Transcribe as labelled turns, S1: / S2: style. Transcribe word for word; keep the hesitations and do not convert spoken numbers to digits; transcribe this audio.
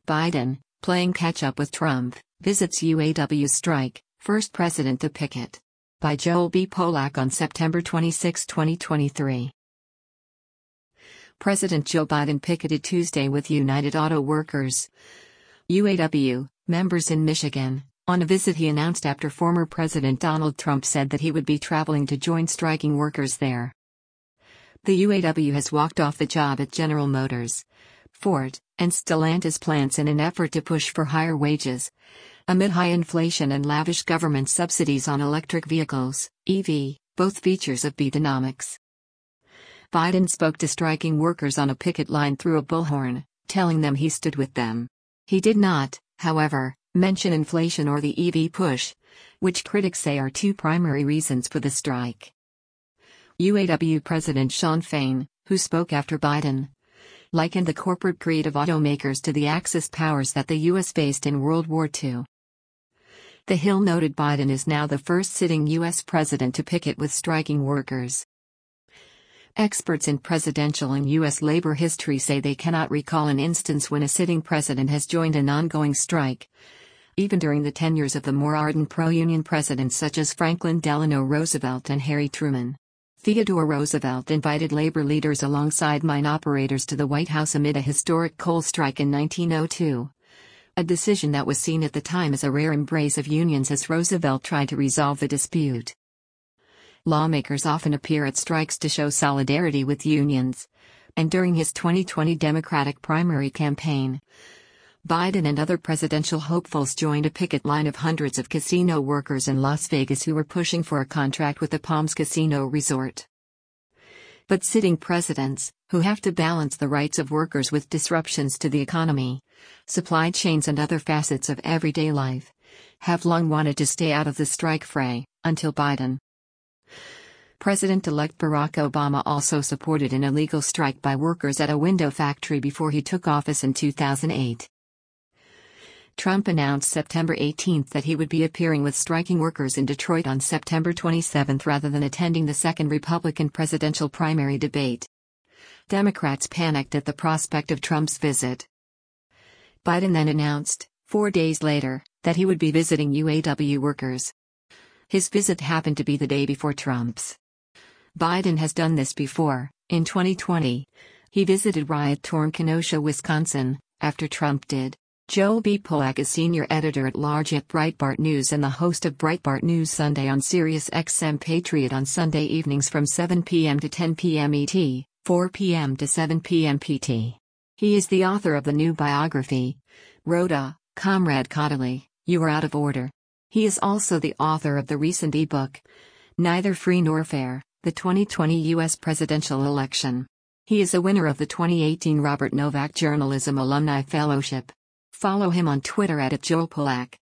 S1: Biden, playing catch-up with Trump, visits U A W strike, first president to picket. By Joel B. Polak on September twenty-sixth, twenty twenty-three. President Joe Biden picketed Tuesday with United Auto Workers, U A W, members in Michigan, on a visit he announced after former President Donald Trump said that he would be traveling to join striking workers there. The U A W has walked off the job at General Motors, Ford, and Stellantis plants in an effort to push for higher wages, amid high inflation and lavish government subsidies on electric vehicles, E V, both features of Bidenomics. Biden spoke to striking workers on a picket line through a bullhorn, telling them he stood with them. He did not, however, mention inflation or the E V push, which critics say are two primary reasons for the strike. U A W President Shawn Fain, who spoke after Biden, likened the corporate greed of automakers to the Axis powers that the U S faced in World War Two. The Hill noted Biden is now the first sitting U S president to picket with striking workers. Experts in presidential and U S labor history say they cannot recall an instance when a sitting president has joined an ongoing strike, even during the tenures of the more ardent pro-union presidents such as Franklin Delano Roosevelt and Harry Truman. Theodore Roosevelt invited labor leaders alongside mine operators to the White House amid a historic coal strike in nineteen oh two. A decision that was seen at the time as a rare embrace of unions as Roosevelt tried to resolve the dispute. Lawmakers often appear at strikes to show solidarity with unions, and during his twenty twenty Democratic primary campaign, Biden and other presidential hopefuls joined a picket line of hundreds of casino workers in Las Vegas who were pushing for a contract with the Palms Casino Resort. But sitting presidents, who have to balance the rights of workers with disruptions to the economy, supply chains and other facets of everyday life, have long wanted to stay out of the strike fray, until Biden. President-elect Barack Obama also supported an illegal strike by workers at a window factory before he took office in two thousand eight. Trump announced September eighteenth that he would be appearing with striking workers in Detroit on September twenty-seventh rather than attending the second Republican presidential primary debate. Democrats panicked at the prospect of Trump's visit. Biden then announced, four days later, that he would be visiting U A W workers. His visit happened to be the day before Trump's. Biden has done this before. In twenty twenty, he visited riot-torn Kenosha, Wisconsin, after Trump did. Joel B. Polak is senior editor-at-large at Breitbart News and the host of Breitbart News Sunday on Sirius X M Patriot on Sunday evenings from seven p m to ten p m E T, four p m to seven p m P T. He is the author of the new biography, Rhoda, Comrade Caudill, You Are Out of Order. He is also the author of the recent e-book, Neither Free Nor Fair, the twenty twenty U S Presidential Election. He is a winner of the twenty eighteen Robert Novak Journalism Alumni Fellowship. Follow him on Twitter at Joel Polak.